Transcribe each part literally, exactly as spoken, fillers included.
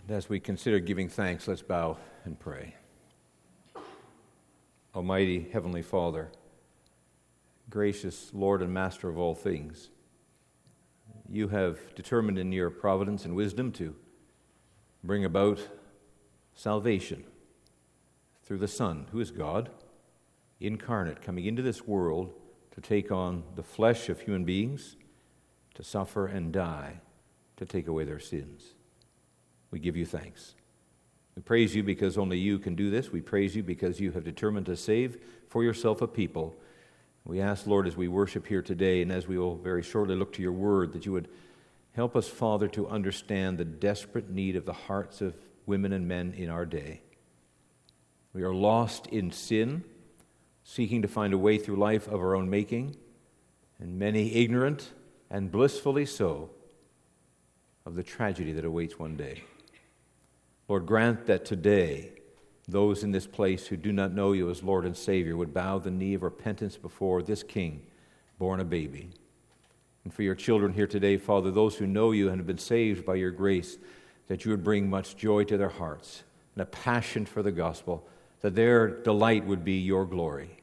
And as we consider giving thanks, let's bow and pray. Almighty Heavenly Father, gracious Lord and Master of all things, you have determined in your providence and wisdom to bring about salvation through the Son, who is God, incarnate, coming into this world to take on the flesh of human beings, to suffer and die, to take away their sins. We give you thanks. We praise you because only you can do this. We praise you because you have determined to save for yourself a people. We ask, Lord, as we worship here today, and as we will very shortly look to your word, that you would help us, Father, to understand the desperate need of the hearts of women and men in our day. We are lost in sin, seeking to find a way through life of our own making, and many ignorant and blissfully so of the tragedy that awaits one day. Lord, grant that today those in this place who do not know you as Lord and Savior would bow the knee of repentance before this King, born a baby. And for your children here today, Father, those who know you and have been saved by your grace, that you would bring much joy to their hearts and a passion for the gospel, that their delight would be your glory.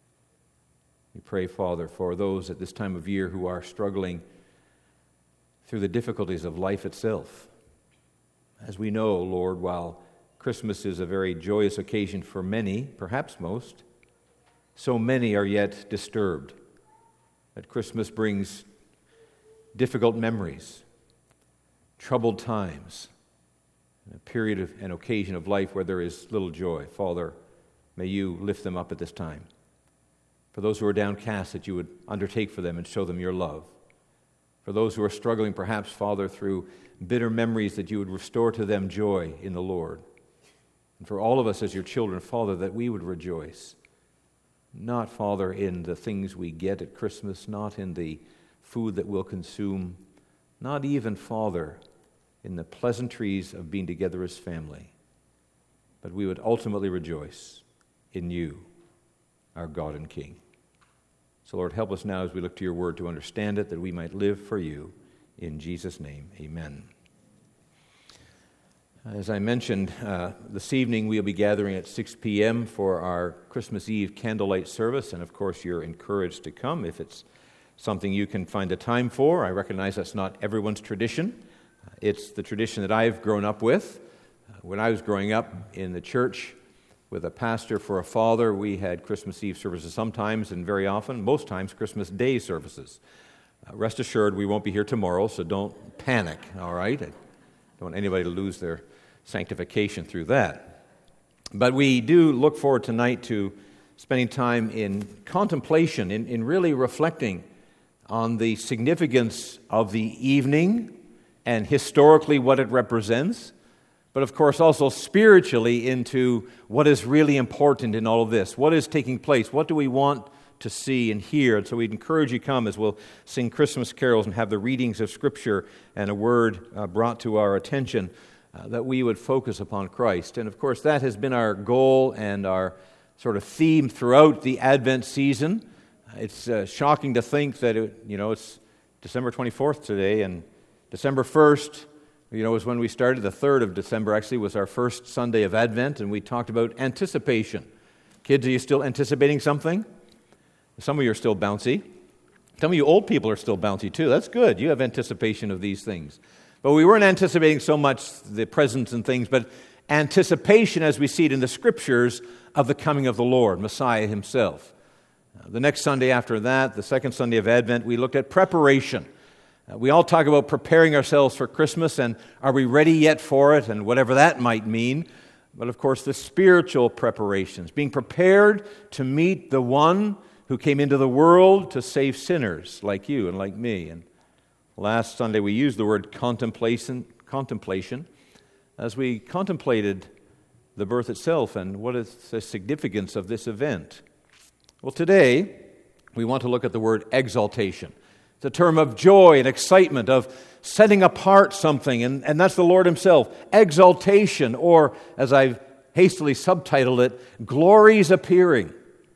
We pray, Father, for those at this time of year who are struggling through the difficulties of life itself. As we know, Lord, while Christmas is a very joyous occasion for many, perhaps most, so many are yet disturbed. That Christmas brings difficult memories, troubled times, and a period of an occasion of life where there is little joy. Father, may you lift them up at this time. For those who are downcast, that you would undertake for them and show them your love. For those who are struggling, perhaps, Father, through bitter memories, that you would restore to them joy in the Lord. And for all of us as your children, Father, that we would rejoice. Not, Father, in the things we get at Christmas, not in the food that we'll consume, not even, Father, in the pleasantries of being together as family, but we would ultimately rejoice in you, our God and King. So, Lord, help us now as we look to your word to understand it, that we might live for you. In Jesus' name, amen. As I mentioned, uh, this evening we'll be gathering at six p.m. for our Christmas Eve candlelight service, and of course you're encouraged to come if it's something you can find the time for. I recognize that's not everyone's tradition. Uh, it's the tradition that I've grown up with. Uh, when I was growing up in the church with a pastor for a father, we had Christmas Eve services sometimes, and very often, most times, Christmas Day services. Uh, rest assured, we won't be here tomorrow, so don't panic, all right? I don't want anybody to lose their sanctification through that. But we do look forward tonight to spending time in contemplation, in, in really reflecting on the significance of the evening and historically what it represents, but of course also spiritually into what is really important in all of this. What is taking place? What do we want to see and hear? And so we'd encourage you to come as we'll sing Christmas carols and have the readings of Scripture and a word uh, brought to our attention, uh, that we would focus upon Christ. And of course that has been our goal and our sort of theme throughout the Advent season. It's uh, shocking to think that it, you know it's December twenty-fourth today, and December first, you know, was when we started. The third of December actually was our first Sunday of Advent, and we talked about anticipation. Kids, are you still anticipating something? Some of you are still bouncy. Some of you old people are still bouncy too. That's good. You have anticipation of these things. But we weren't anticipating so much the presents and things, but anticipation as we see it in the Scriptures of the coming of the Lord, Messiah himself. Uh, the next Sunday after that, the second Sunday of Advent, we looked at preparation. Uh, we all talk about preparing ourselves for Christmas, and are we ready yet for it, and whatever that might mean. But of course, the spiritual preparations, being prepared to meet the one who came into the world to save sinners like you and like me. And last Sunday we used the word contemplation, contemplation as we contemplated the birth itself and what is the significance of this event. Well, today we want to look at the word exaltation. It's a term of joy and excitement, of setting apart something, and, and that's the Lord himself. Exaltation, or as I've hastily subtitled it, glories appearing.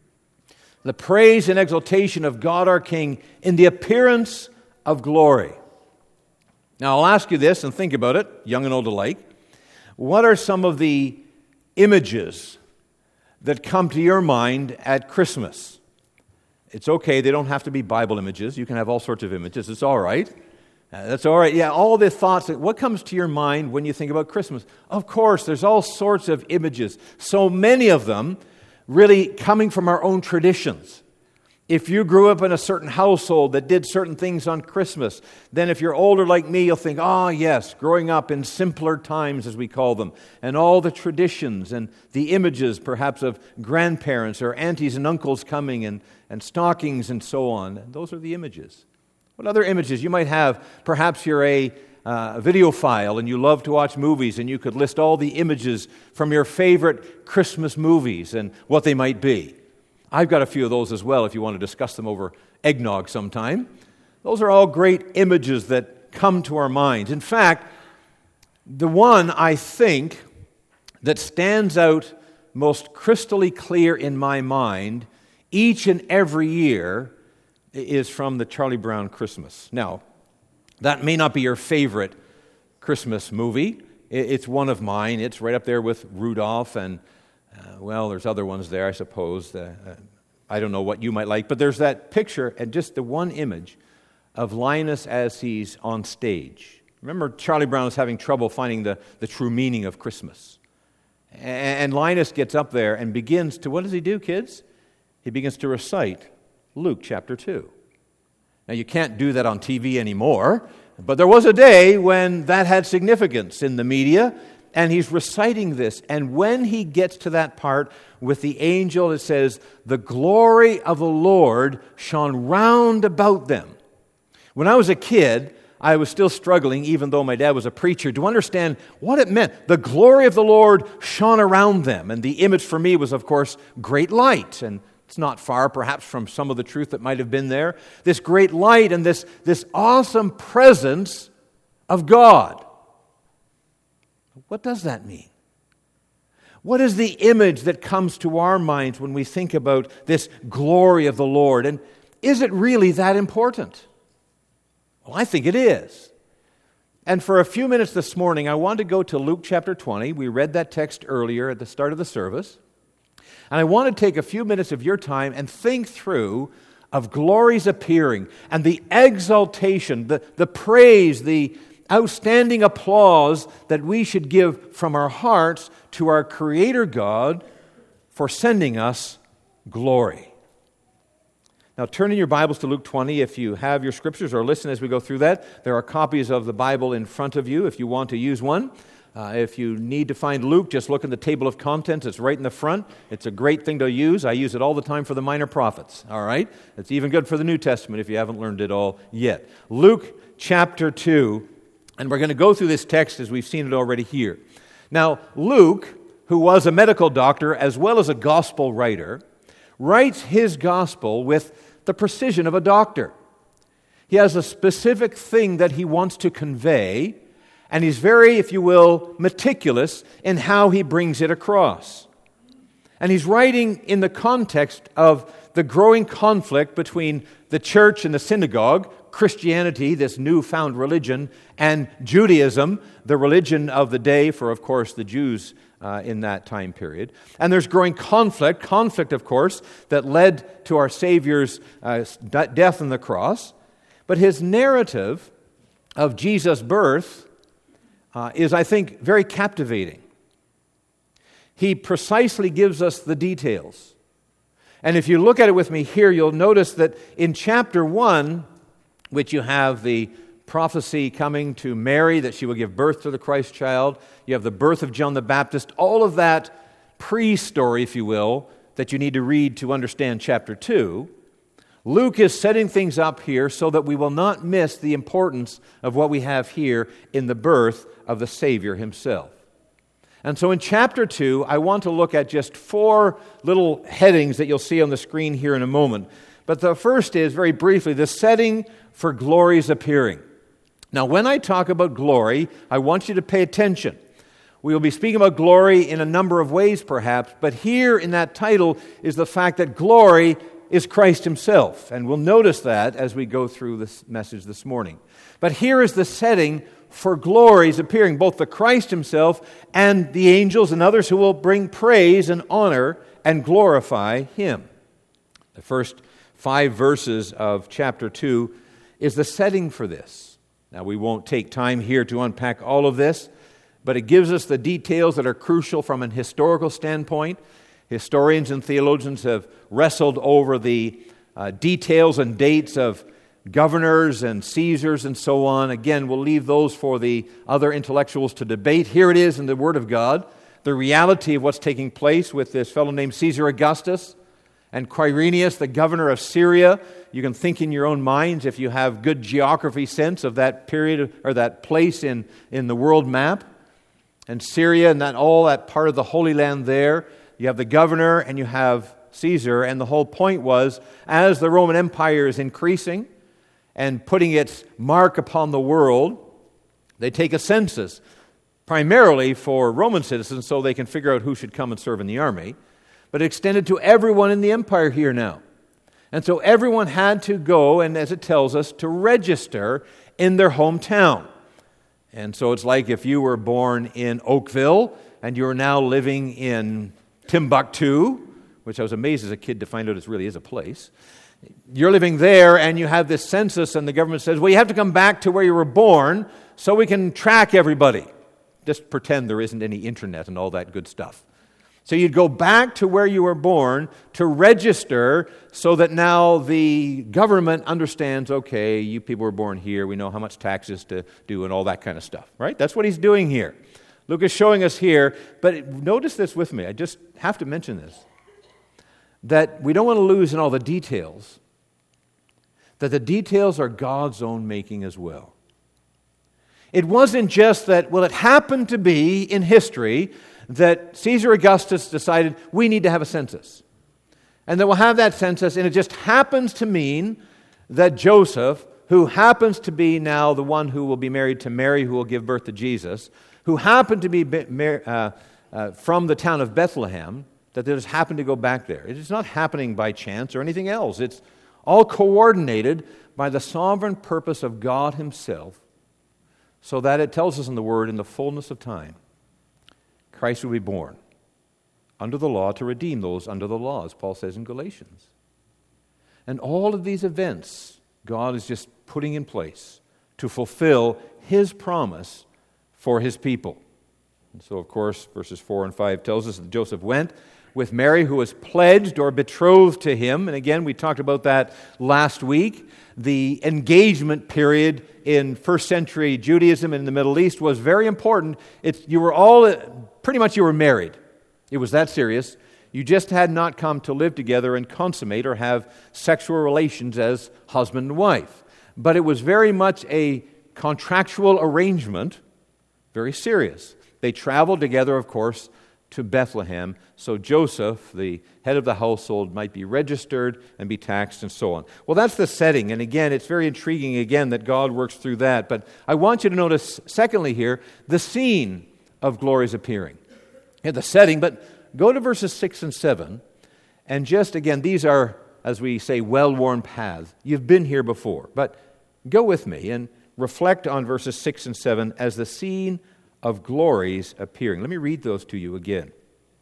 The praise and exaltation of God our King in the appearance of glory. Now I'll ask you this, and think about it, young and old alike. What are some of the images that come to your mind at Christmas? It's okay, they don't have to be Bible images. You can have all sorts of images. It's all right. Uh, that's all right. Yeah, all the thoughts. What comes to your mind when you think about Christmas? Of course, there's all sorts of images. So many of them really coming from our own traditions. If you grew up in a certain household that did certain things on Christmas, then if you're older like me, you'll think, ah, yes, growing up in simpler times, as we call them, and all the traditions and the images, perhaps, of grandparents or aunties and uncles coming and, and stockings and so on. Those are the images. What other images? You might have, perhaps you're a uh, videophile and you love to watch movies, and you could list all the images from your favorite Christmas movies and what they might be. I've got a few of those as well if you want to discuss them over eggnog sometime. Those are all great images that come to our minds. In fact, the one I think that stands out most crystally clear in my mind each and every year is from the Charlie Brown Christmas. Now, that may not be your favorite Christmas movie. It's one of mine. It's right up there with Rudolph and Uh, well, there's other ones there, I suppose. Uh, uh, I don't know what you might like, but there's that picture and just the one image of Linus as he's on stage. Remember, Charlie Brown is having trouble finding the, the true meaning of Christmas. And, and Linus gets up there and begins to, what does he do, kids? He begins to recite Luke chapter two. Now, you can't do that on T V anymore, but there was a day when that had significance in the media. And he's reciting this, and when he gets to that part with the angel, it says, "The glory of the Lord shone round about them." When I was a kid, I was still struggling, even though my dad was a preacher, to understand what it meant. The glory of the Lord shone around them. And the image for me was, of course, great light. And it's not far, perhaps, from some of the truth that might have been there. This great light and this, this awesome presence of God. What does that mean? What is the image that comes to our minds when we think about this glory of the Lord? And is it really that important? Well, I think it is. And for a few minutes this morning, I want to go to Luke chapter twenty. We read that text earlier at the start of the service. And I want to take a few minutes of your time and think through of glory's appearing and the exaltation, the, the praise, the outstanding applause that we should give from our hearts to our Creator God for sending us glory. Now turn in your Bibles to Luke twenty if you have your scriptures, or listen as we go through that. There are copies of the Bible in front of you if you want to use one. Uh, if you need to find Luke, just look in the table of contents. It's right in the front. It's a great thing to use. I use it all the time for the minor prophets, all right? It's even good for the New Testament if you haven't learned it all yet. Luke chapter two. And we're going to go through this text as we've seen it already here. Now, Luke, who was a medical doctor as well as a gospel writer, writes his gospel with the precision of a doctor. He has a specific thing that he wants to convey, and he's very, if you will, meticulous in how he brings it across. And he's writing in the context of the growing conflict between the church and the synagogue, Christianity, this newfound religion, and Judaism, the religion of the day for, of course, the Jews uh, in that time period. And there's growing conflict, conflict, of course, that led to our Savior's uh, death on the cross. But his narrative of Jesus' birth uh, is, I think, very captivating. He precisely gives us the details. And if you look at it with me here, you'll notice that in chapter one, which you have the prophecy coming to Mary that she will give birth to the Christ child. You have the birth of John the Baptist. All of that pre-story, if you will, that you need to read to understand chapter two. Luke is setting things up here so that we will not miss the importance of what we have here in the birth of the Savior himself. And so in chapter two, I want to look at just four little headings that you'll see on the screen here in a moment. But the first is, very briefly, the setting for glory's appearing. Now, when I talk about glory, I want you to pay attention. We will be speaking about glory in a number of ways, perhaps, but here in that title is the fact that glory is Christ himself. And we'll notice that as we go through this message this morning. But here is the setting for glories appearing, both the Christ himself and the angels and others who will bring praise and honor and glorify him. The first five verses of chapter two is the setting for this. Now, we won't take time here to unpack all of this, but it gives us the details that are crucial from an historical standpoint. Historians and theologians have wrestled over the uh, details and dates of governors and Caesars and so on. Again, we'll leave those for the other intellectuals to debate. Here it is in the Word of God, the reality of what's taking place with this fellow named Caesar Augustus and Quirinius, the governor of Syria. You can think in your own minds, if you have good geography sense of that period or that place in, in the world map. And Syria and that all that part of the Holy Land there, you have the governor and you have Caesar. And the whole point was, as the Roman Empire is increasing and putting its mark upon the world, they take a census, primarily for Roman citizens so they can figure out who should come and serve in the army, but extended to everyone in the empire here now. And so everyone had to go, and as it tells us, to register in their hometown. And so it's like if you were born in Oakville and you're now living in Timbuktu, which I was amazed as a kid to find out it really is a place. You're living there and you have this census and the government says, well, you have to come back to where you were born so we can track everybody. Just pretend there isn't any internet and all that good stuff. So you'd go back to where you were born to register so that now the government understands, okay, you people were born here, we know how much taxes to do and all that kind of stuff, right? That's what he's doing here. Luke is showing us here, but notice this with me. I just have to mention this. That we don't want to lose in all the details, that the details are God's own making as well. It wasn't just that, well, it happened to be in history that Caesar Augustus decided we need to have a census. And that we'll have that census, and it just happens to mean that Joseph, who happens to be now the one who will be married to Mary, who will give birth to Jesus, who happened to be uh, uh, from the town of Bethlehem, that they just happened to go back there. It is not happening by chance or anything else. It's all coordinated by the sovereign purpose of God himself, so that it tells us in the Word, in the fullness of time, Christ will be born under the law to redeem those under the law, as Paul says in Galatians. And all of these events, God is just putting in place to fulfill his promise for his people. And so, of course, verses four and five tells us that Joseph went with Mary, who was pledged or betrothed to him. And again, we talked about that last week. The engagement period in first century Judaism and in the Middle East was very important. It's, you were all, pretty much you were married. It was that serious. You just had not come to live together and consummate or have sexual relations as husband and wife. But it was very much a contractual arrangement, very serious. They traveled together, of course, to Bethlehem, so Joseph, the head of the household, might be registered and be taxed and so on. Well, that's the setting, and again, it's very intriguing, again, that God works through that. But I want you to notice, secondly here, the scene of glory's appearing. Yeah, the setting, but go to verses six and seven, and just, again, these are, as we say, well-worn paths. You've been here before, but go with me and reflect on verses six and seven as the scene of glories appearing. Let me read those to you again.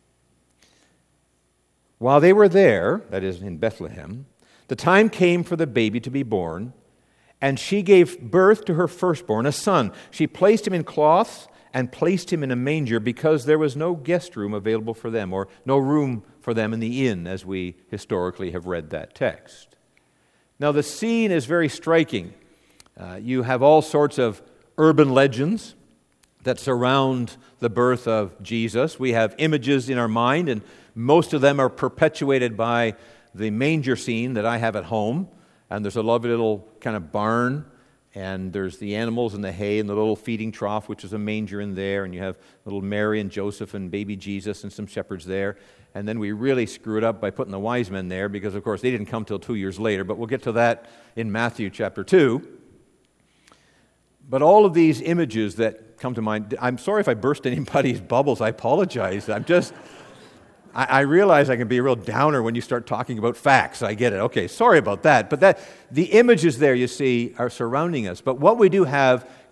While they were there, that is in Bethlehem, the time came for the baby to be born, and she gave birth to her firstborn, a son. She placed him in cloths and placed him in a manger because there was no guest room available for them, or no room for them in the inn, as we historically have read that text. Now, the scene is very striking. Uh, you have all sorts of urban legends that surround the birth of Jesus. We have images in our mind, and most of them are perpetuated by the manger scene that I have at home. And there's a lovely little kind of barn, and there's the animals and the hay and the little feeding trough, which is a manger in there, and you have little Mary and Joseph and baby Jesus and some shepherds there. And then we really screw it up by putting the wise men there, because, of course, they didn't come till two years later, but we'll get to that in Matthew chapter two. But all of these images that come to mind, I'm sorry if I burst anybody's bubbles, I apologize. I'm just, I, I realize I can be a real downer when you start talking about facts. I get it. Okay, sorry about that. But that the images there, you see, are surrounding us. But what we do have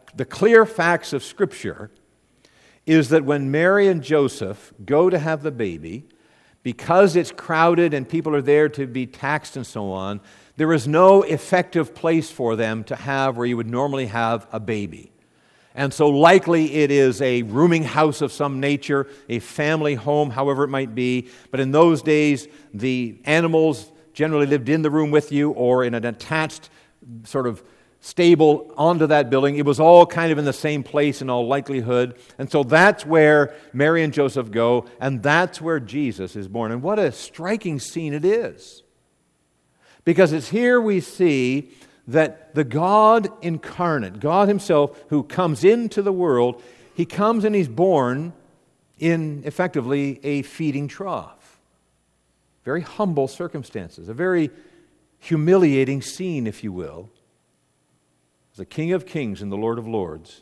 the clear facts of Scripture is that when Mary and Joseph go to have the baby, because it's crowded and people are there to be taxed and so on, there is no effective place for them to have where you would normally have a baby. And so likely it is a rooming house of some nature, a family home, however it might be. But in those days, the animals generally lived in the room with you or in an attached sort of stable onto that building. It was all kind of in the same place in all likelihood. And so that's where Mary and Joseph go, and that's where Jesus is born. And what a striking scene it is. Because it's here we see that the God incarnate, God himself who comes into the world, he comes and he's born in effectively a feeding trough. Very humble circumstances, a very humiliating scene, if you will. The King of Kings and the Lord of Lords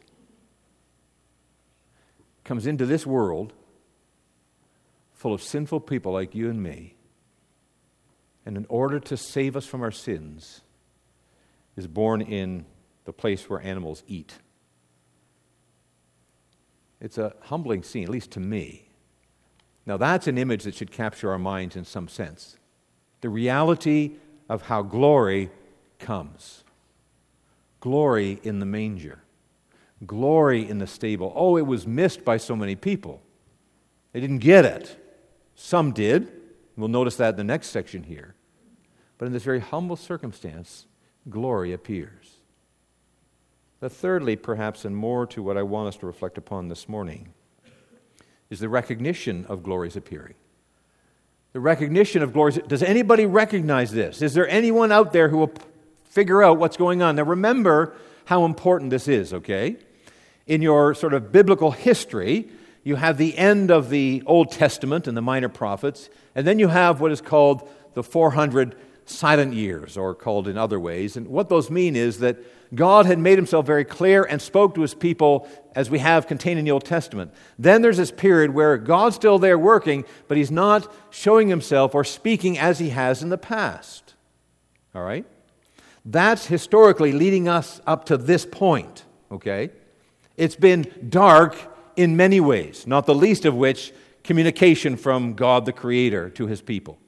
comes into this world full of sinful people like you and me, and in order to save us from our sins, is born in the place where animals eat. It's a humbling scene, at least to me. Now that's an image that should capture our minds in some sense. The reality of how glory comes. Glory in the manger. Glory in the stable. Oh, it was missed by so many people. They didn't get it. Some did. We'll notice that in the next section here. But in this very humble circumstance, glory appears. But thirdly, perhaps, and more to what I want us to reflect upon this morning, is the recognition of glory's appearing. The recognition of glory's... Does anybody recognize this? Is there anyone out there who will figure out what's going on? Now remember how important this is, okay? In your sort of biblical history, you have the end of the Old Testament and the minor prophets, and then you have what is called the four hundred silent years, or called in other ways. And what those mean is that God had made himself very clear and spoke to his people as we have contained in the Old Testament. Then there's this period where God's still there working, but he's not showing himself or speaking as he has in the past. All right? That's historically leading us up to this point, okay? It's been dark in many ways, not the least of which communication from God the Creator to his people.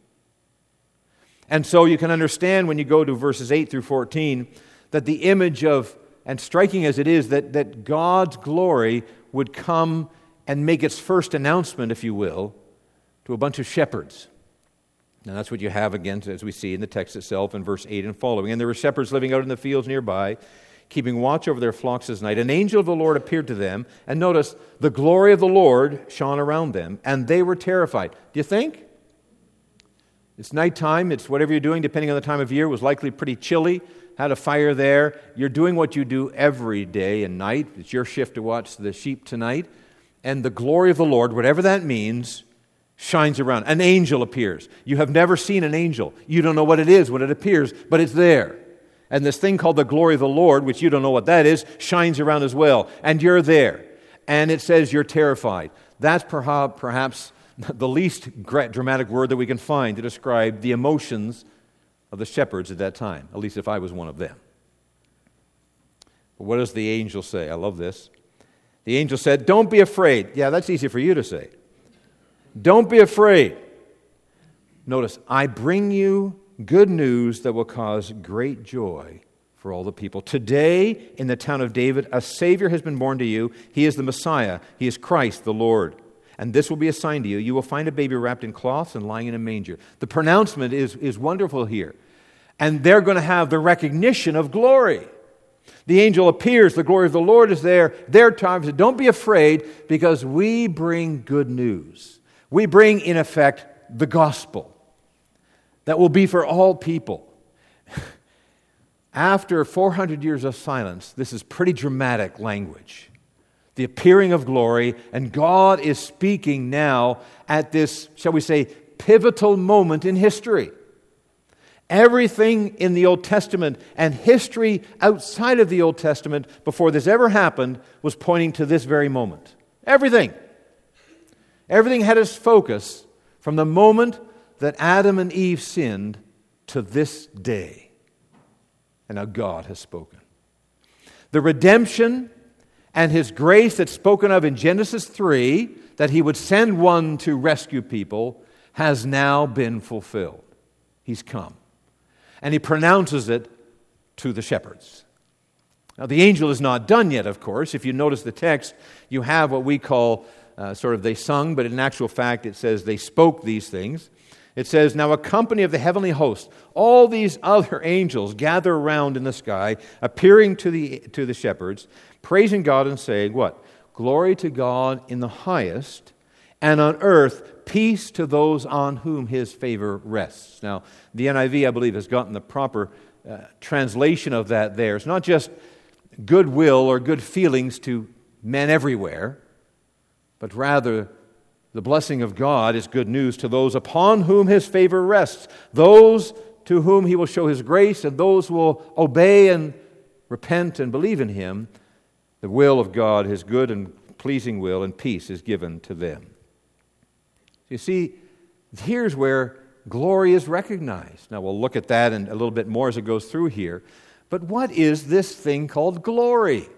And so you can understand when you go to verses eight through fourteen that the image of, and striking as it is, that, that God's glory would come and make its first announcement, if you will, to a bunch of shepherds. And that's what you have again, as we see in the text itself in verse eight and following. And there were shepherds living out in the fields nearby, keeping watch over their flocks as night. An angel of the Lord appeared to them, and notice, the glory of the Lord shone around them, and they were terrified. Do you think? It's nighttime, it's whatever you're doing, depending on the time of year. It was likely pretty chilly, had a fire there. You're doing what you do every day and night. It's your shift to watch the sheep tonight. And the glory of the Lord, whatever that means, shines around. An angel appears. You have never seen an angel. You don't know what it is when it appears, but it's there. And this thing called the glory of the Lord, which you don't know what that is, shines around as well. And you're there. And it says you're terrified. That's perhaps the least dramatic word that we can find to describe the emotions of the shepherds at that time, at least if I was one of them. But what does the angel say? I love this. The angel said, "Don't be afraid." Yeah, that's easy for you to say. Don't be afraid. Notice, I bring you good news that will cause great joy for all the people. Today, in the town of David, a Savior has been born to you. He is the Messiah. He is Christ the Lord. And this will be a sign to you. You will find a baby wrapped in cloths and lying in a manger. The pronouncement is, is wonderful here. And they're going to have the recognition of glory. The angel appears. The glory of the Lord is there. They're talking. Don't be afraid, because we bring good news. We bring, in effect, the gospel that will be for all people. After four hundred years of silence, this is pretty dramatic language. The appearing of glory, and God is speaking now at this, shall we say, pivotal moment in history. Everything in the Old Testament and history outside of the Old Testament before this ever happened was pointing to this very moment. Everything. Everything had its focus from the moment that Adam and Eve sinned to this day. And now God has spoken. The redemption and His grace that's spoken of in Genesis three, that He would send one to rescue people, has now been fulfilled. He's come. And He pronounces it to the shepherds. Now, the angel is not done yet, of course. If you notice the text, you have what we call uh, sort of they sung, but in actual fact it says they spoke these things. It says, now a company of the heavenly host, all these other angels gather around in the sky, appearing to the, to the shepherds, praising God and saying, what? Glory to God in the highest, and on earth peace to those on whom His favor rests. Now, the N I V, I believe, has gotten the proper uh, translation of that there. It's not just goodwill or good feelings to men everywhere, but rather the blessing of God is good news to those upon whom His favor rests, those to whom He will show His grace, and those who will obey and repent and believe in Him. The will of God, His good and pleasing will, and peace is given to them. You see, here's where glory is recognized. Now, we'll look at that and a little bit more as it goes through here. But what is this thing called glory?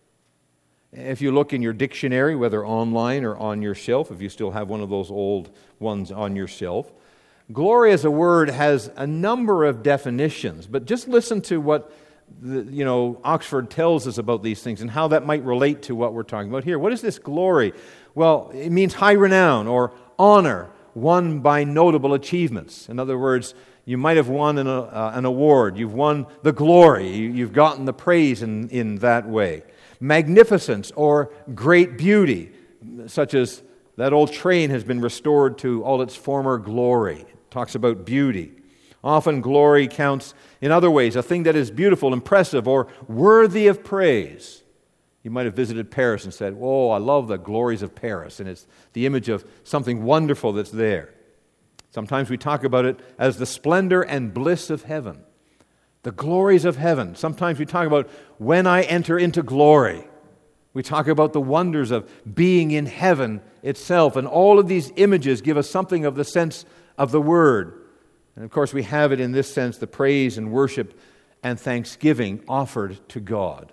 If you look in your dictionary, whether online or on your shelf, if you still have one of those old ones on your shelf, glory as a word has a number of definitions. But just listen to what the, you know Oxford tells us about these things and how that might relate to what we're talking about here. What is this glory? Well, it means high renown or honor won by notable achievements. In other words, you might have won an, uh, an award. You've won the glory. You, you've gotten the praise in, in that way. Magnificence or great beauty, such as that old train has been restored to all its former glory. It talks about beauty. Often glory counts in other ways, a thing that is beautiful, impressive, or worthy of praise. You might have visited Paris and said, oh, I love the glories of Paris, and it's the image of something wonderful that's there. Sometimes we talk about it as the splendor and bliss of heaven, the glories of heaven. Sometimes we talk about when I enter into glory. We talk about the wonders of being in heaven itself, and all of these images give us something of the sense of the Word. And of course, we have it in this sense, the praise and worship and thanksgiving offered to God.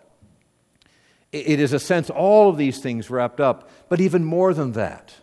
It is a sense, all of these things wrapped up, but even more than that.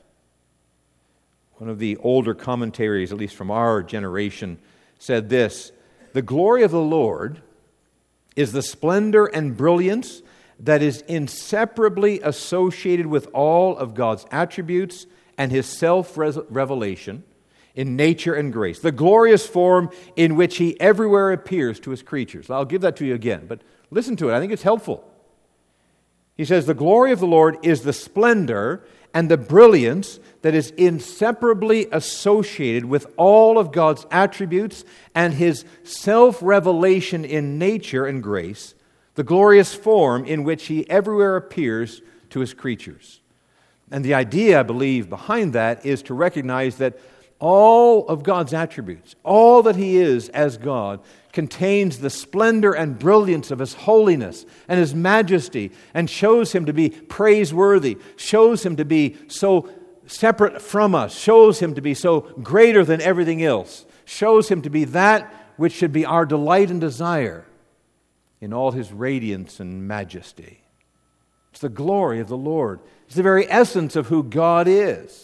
One of the older commentaries, at least from our generation, said this: the glory of the Lord is the splendor and brilliance that is inseparably associated with all of God's attributes and His self-revelation in nature and grace, the glorious form in which He everywhere appears to His creatures. I'll give that to you again, but listen to it. I think it's helpful. He says, the glory of the Lord is the splendor and the brilliance that is inseparably associated with all of God's attributes and His self-revelation in nature and grace, the glorious form in which He everywhere appears to His creatures. And the idea, I believe, behind that is to recognize that all of God's attributes, all that He is as God, contains the splendor and brilliance of His holiness and His majesty, and shows Him to be praiseworthy, shows Him to be so separate from us, shows Him to be so greater than everything else, shows Him to be that which should be our delight and desire in all His radiance and majesty. It's the glory of the Lord. It's the very essence of who God is.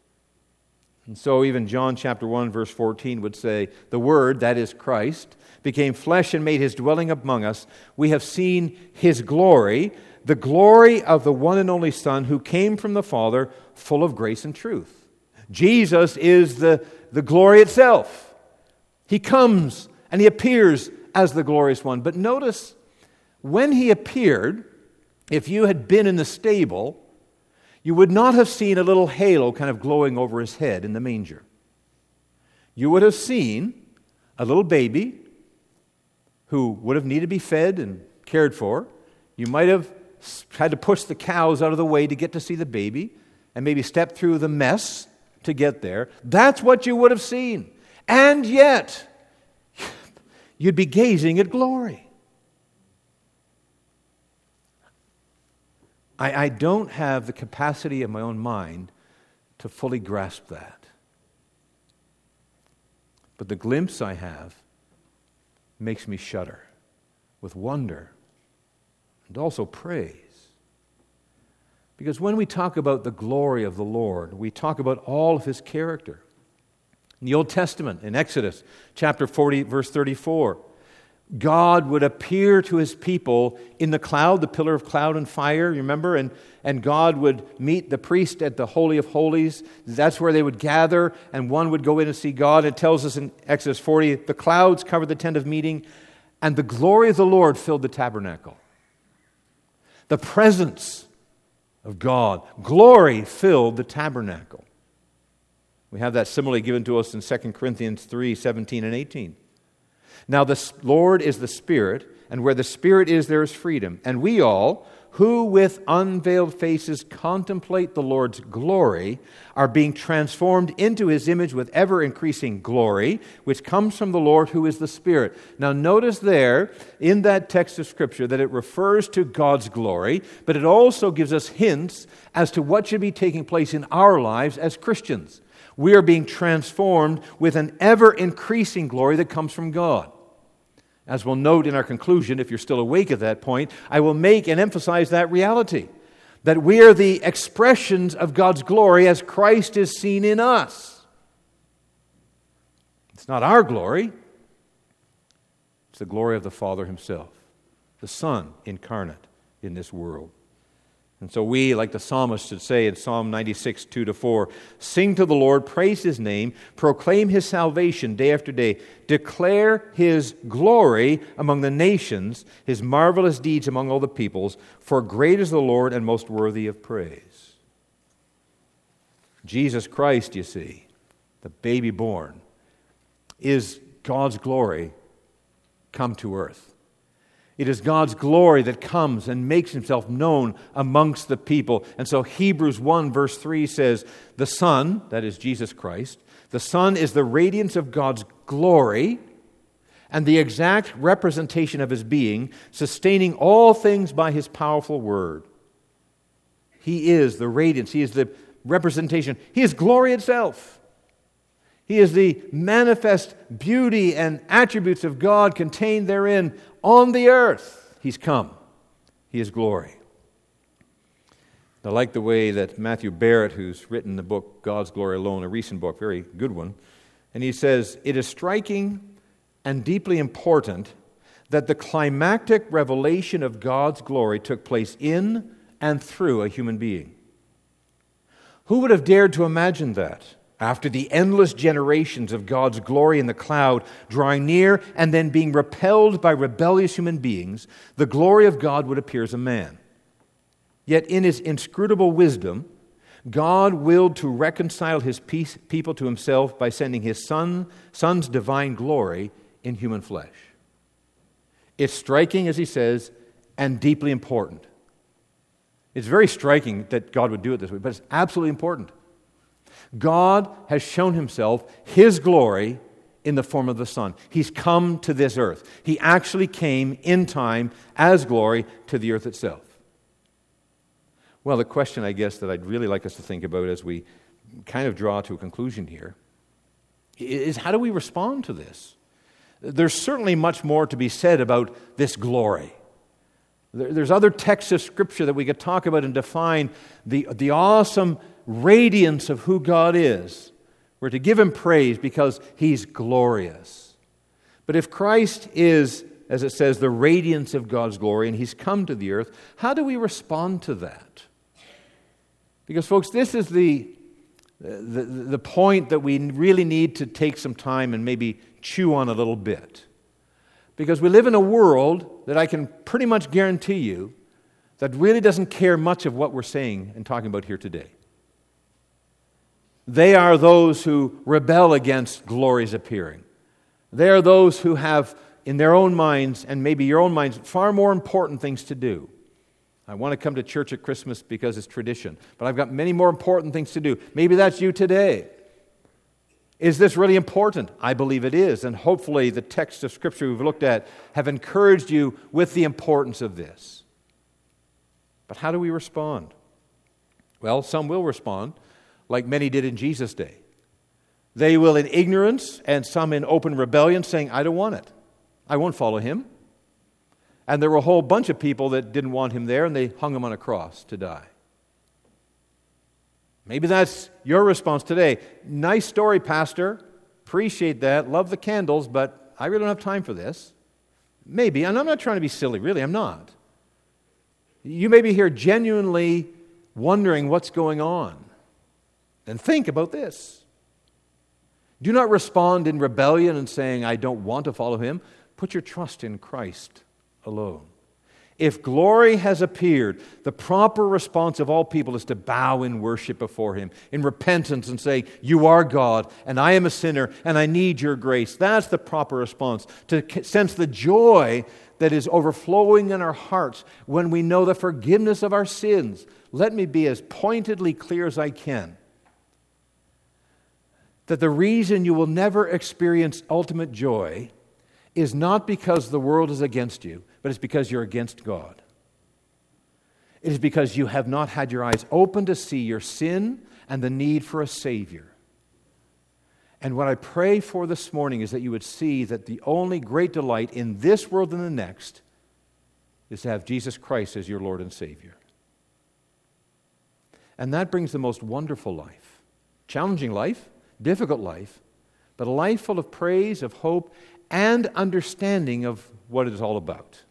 And so even John chapter one, verse fourteen would say, the Word, that is Christ, became flesh and made His dwelling among us. We have seen His glory, the glory of the one and only Son who came from the Father, full of grace and truth. Jesus is the, the glory itself. He comes and He appears as the glorious one. But notice, when He appeared, if you had been in the stable, you would not have seen a little halo kind of glowing over His head in the manger. You would have seen a little baby who would have needed to be fed and cared for. You might have had to push the cows out of the way to get to see the baby and maybe step through the mess to get there. That's what you would have seen. And yet, you'd be gazing at glory. I, I don't have the capacity of my own mind to fully grasp that. But the glimpse I have makes me shudder with wonder and also praise. Because when we talk about the glory of the Lord, we talk about all of His character. In the Old Testament, in Exodus chapter forty, verse thirty-four, God would appear to His people in the cloud, the pillar of cloud and fire, you remember? And, and God would meet the priest at the Holy of Holies. That's where they would gather, and one would go in and see God. It tells us in Exodus forty, the clouds covered the tent of meeting, and the glory of the Lord filled the tabernacle. The presence of God, glory filled the tabernacle. We have that similarly given to us in Second Corinthians three, seventeen and eighteen. Now the Lord is the Spirit, and where the Spirit is, there is freedom. And we all, who with unveiled faces contemplate the Lord's glory, are being transformed into His image with ever-increasing glory, which comes from the Lord who is the Spirit. Now notice there, in that text of Scripture, that it refers to God's glory, but it also gives us hints as to what should be taking place in our lives as Christians. We are being transformed with an ever-increasing glory that comes from God. As we'll note in our conclusion, if you're still awake at that point, I will make and emphasize that reality, that we are the expressions of God's glory as Christ is seen in us. It's not our glory. It's the glory of the Father Himself, the Son incarnate in this world. And so we, like the psalmist should say in Psalm ninety-six, two to four, sing to the Lord, praise His name, proclaim His salvation day after day, declare His glory among the nations, His marvelous deeds among all the peoples, for great is the Lord and most worthy of praise. Jesus Christ, you see, the baby born, is God's glory come to earth. It is God's glory that comes and makes Himself known amongst the people. And so Hebrews one verse three says, the Son, that is Jesus Christ, the Son is the radiance of God's glory and the exact representation of His being, sustaining all things by His powerful word. He is the radiance. He is the representation. He is glory itself. He is the manifest beauty and attributes of God contained therein. On the earth, He's come. He is glory. I like the way that Matthew Barrett, who's written the book God's Glory Alone, a recent book, very good one, and he says, it is striking and deeply important that the climactic revelation of God's glory took place in and through a human being. Who would have dared to imagine that? After the endless generations of God's glory in the cloud drawing near and then being repelled by rebellious human beings, the glory of God would appear as a man. Yet in His inscrutable wisdom, God willed to reconcile His peace, people to Himself by sending His Son, Son's divine glory in human flesh. It's striking, as he says, and deeply important. It's very striking that God would do it this way, but it's absolutely important. God has shown Himself, His glory, in the form of the Son. He's come to this earth. He actually came in time as glory to the earth itself. Well, the question, I guess, that I'd really like us to think about as we kind of draw to a conclusion here is how do we respond to this? There's certainly much more to be said about this glory. There's other texts of Scripture that we could talk about and define the, the awesome radiance of who God is. We're to give Him praise because He's glorious. But if Christ is, as it says, the radiance of God's glory and He's come to the earth, how do we respond to that? Because, folks, this is the, the, the point that we really need to take some time and maybe chew on a little bit. Because we live in a world that I can pretty much guarantee you that really doesn't care much of what we're saying and talking about here today. They are those who rebel against glory's appearing. They are those who have, in their own minds, and maybe your own minds, far more important things to do. I want to come to church at Christmas because it's tradition, but I've got many more important things to do. Maybe that's you today. Is this really important? I believe it is, and hopefully the texts of Scripture we've looked at have encouraged you with the importance of this. But how do we respond? Well, some will respond like many did in Jesus' day. They will in ignorance and some in open rebellion saying, I don't want it. I won't follow Him. And there were a whole bunch of people that didn't want Him there and they hung Him on a cross to die. Maybe that's your response today. Nice story, Pastor. Appreciate that. Love the candles, but I really don't have time for this. Maybe, and I'm not trying to be silly, really, I'm not. You may be here genuinely wondering what's going on. Then think about this. Do not respond in rebellion and saying, I don't want to follow him. Put your trust in Christ alone. If glory has appeared, the proper response of all people is to bow in worship before him, in repentance, and say, you are God, and I am a sinner, and I need your grace. That's the proper response, to sense the joy that is overflowing in our hearts when we know the forgiveness of our sins. Let me be as pointedly clear as I can. That the reason you will never experience ultimate joy is not because the world is against you, but it's because you're against God. It is because you have not had your eyes open to see your sin and the need for a Savior. And what I pray for this morning is that you would see that the only great delight in this world and the next is to have Jesus Christ as your Lord and Savior. And that brings the most wonderful life. Challenging life, difficult life, but a life full of praise, of hope, and understanding of what it is all about.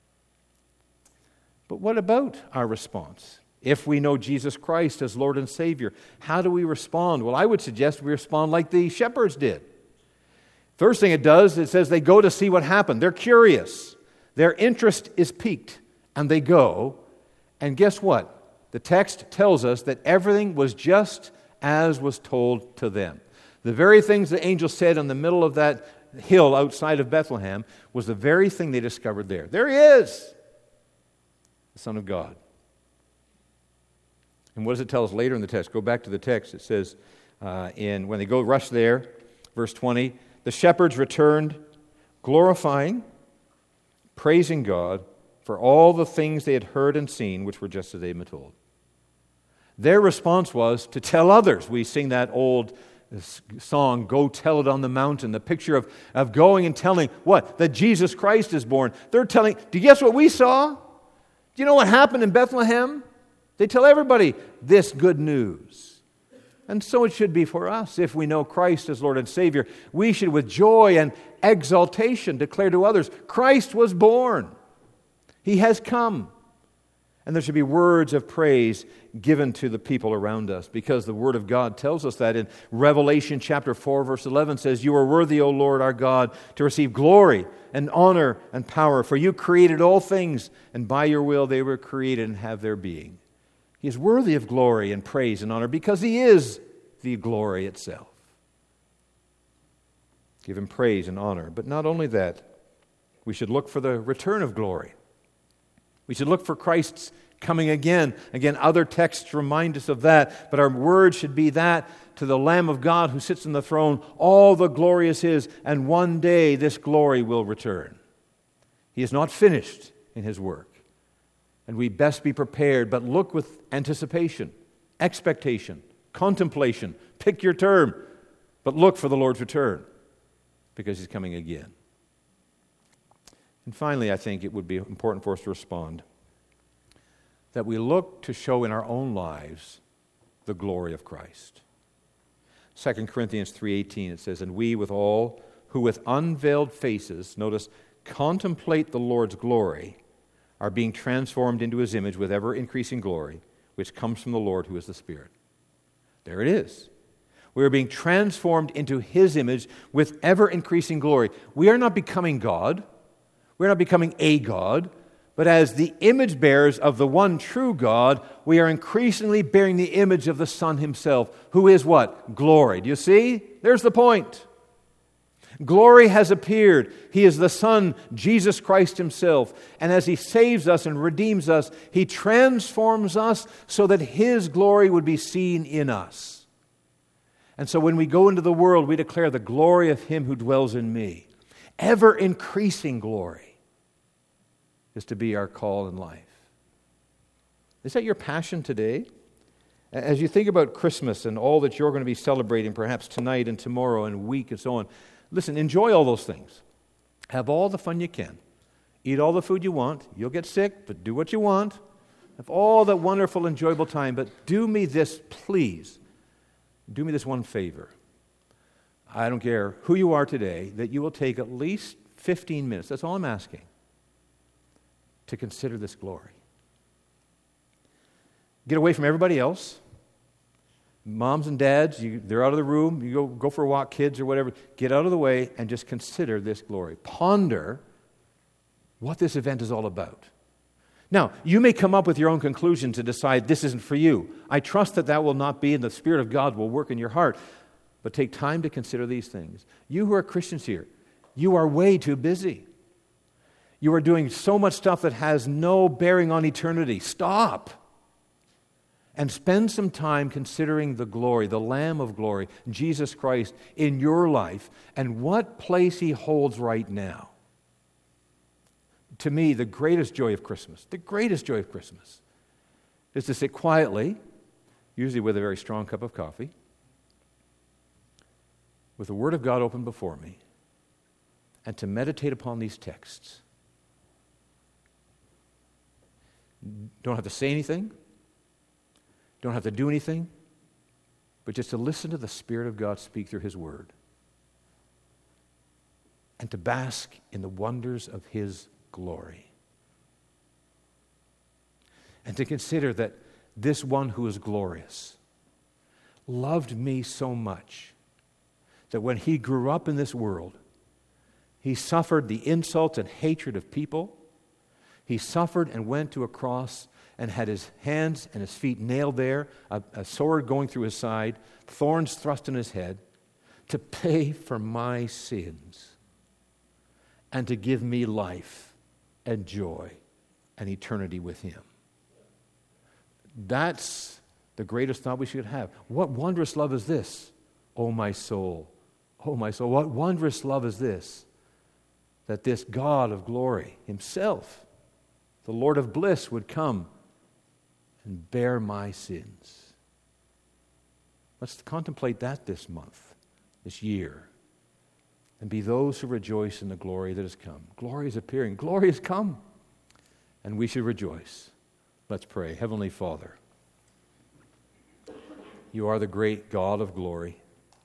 But what about our response? If we know Jesus Christ as Lord and Savior, how do we respond? Well, I would suggest we respond like the shepherds did. First thing it does, it says they go to see what happened. They're curious. Their interest is piqued, and they go. And guess what? The text tells us that everything was just as was told to them. The very things the angel said in the middle of that hill outside of Bethlehem was the very thing they discovered there. There he is, the Son of God. And what does it tell us later in the text? Go back to the text. It says, uh, in when they go rush there, verse twenty, the shepherds returned, glorifying, praising God for all the things they had heard and seen, which were just as they had been told. Their response was to tell others. We sing that old song, Go Tell It on the Mountain, the picture of, of going and telling what? That Jesus Christ is born. They're telling, do you guess what we saw? Do you know what happened in Bethlehem? They tell everybody this good news. And so it should be for us. If we know Christ as Lord and Savior, we should with joy and exaltation declare to others, Christ was born. He has come. And there should be words of praise given to the people around us, because the Word of God tells us that in Revelation chapter four, verse eleven says, You are worthy, O Lord our God, to receive glory and honor and power, for you created all things, and by your will they were created and have their being. He is worthy of glory and praise and honor because He is the glory itself. Give Him praise and honor. But not only that, we should look for the return of glory. We should look for Christ's coming again. Again, other texts remind us of that, but our word should be that to the Lamb of God who sits on the throne, all the glory is His, and one day this glory will return. He is not finished in His work, and we best be prepared, but look with anticipation, expectation, contemplation, pick your term, but look for the Lord's return, because He's coming again. And finally, I think it would be important for us to respond that we look to show in our own lives the glory of Christ. Second Corinthians three eighteen, it says, And we with all who with unveiled faces, notice, contemplate the Lord's glory, are being transformed into His image with ever-increasing glory, which comes from the Lord who is the Spirit. There it is. We are being transformed into His image with ever-increasing glory. We are not becoming God. We're not becoming a God, but as the image bearers of the one true God, we are increasingly bearing the image of the Son Himself, who is what? Glory. Do you see? There's the point. Glory has appeared. He is the Son, Jesus Christ Himself. And as He saves us and redeems us, He transforms us so that His glory would be seen in us. And so when we go into the world, we declare the glory of Him who dwells in me. Ever-increasing glory is to be our call in life. Is that your passion today? As you think about Christmas and all that you're going to be celebrating, perhaps tonight and tomorrow and week and so on, listen, enjoy all those things. Have all the fun you can. Eat all the food you want. You'll get sick, but do what you want. Have all that wonderful, enjoyable time, but do me this, please. Do me this one favor. I don't care who you are today, that you will take at least fifteen minutes, that's all I'm asking, to consider this glory. Get away from everybody else. Moms and dads, you, they're out of the room. You go, go for a walk, kids or whatever. Get out of the way and just consider this glory. Ponder what this event is all about. Now, you may come up with your own conclusion to decide this isn't for you. I trust that that will not be, and the Spirit of God will work in your heart. But take time to consider these things. You who are Christians here, you are way too busy. You are doing so much stuff that has no bearing on eternity. Stop. And spend some time considering the glory, the Lamb of glory, Jesus Christ, in your life and what place He holds right now. To me, the greatest joy of Christmas, the greatest joy of Christmas, is to sit quietly, usually with a very strong cup of coffee, with the Word of God open before me, and to meditate upon these texts. Don't have to say anything. Don't have to do anything, but just to listen to the Spirit of God speak through His Word and to bask in the wonders of His glory. And to consider that this one who is glorious loved me so much that when He grew up in this world, He suffered the insult and hatred of people. He suffered and went to a cross and had His hands and His feet nailed there, a, a sword going through His side, thorns thrust in His head, to pay for my sins and to give me life and joy and eternity with Him. That's the greatest thought we should have. What wondrous love is this, O my soul? O my soul, what wondrous love is this, that this God of glory Himself, the Lord of bliss, would come and bear my sins. Let's contemplate that this month, this year, and be those who rejoice in the glory that has come. Glory is appearing. Glory has come, and we should rejoice. Let's pray. Heavenly Father, You are the great God of glory,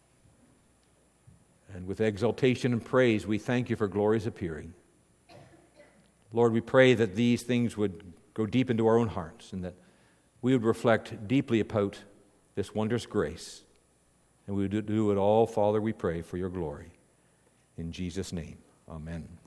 and with exaltation and praise, we thank You for glory's appearing. Lord, we pray that these things would go deep into our own hearts and that we would reflect deeply about this wondrous grace. And we would do it all, Father, we pray, for Your glory. In Jesus' name, amen.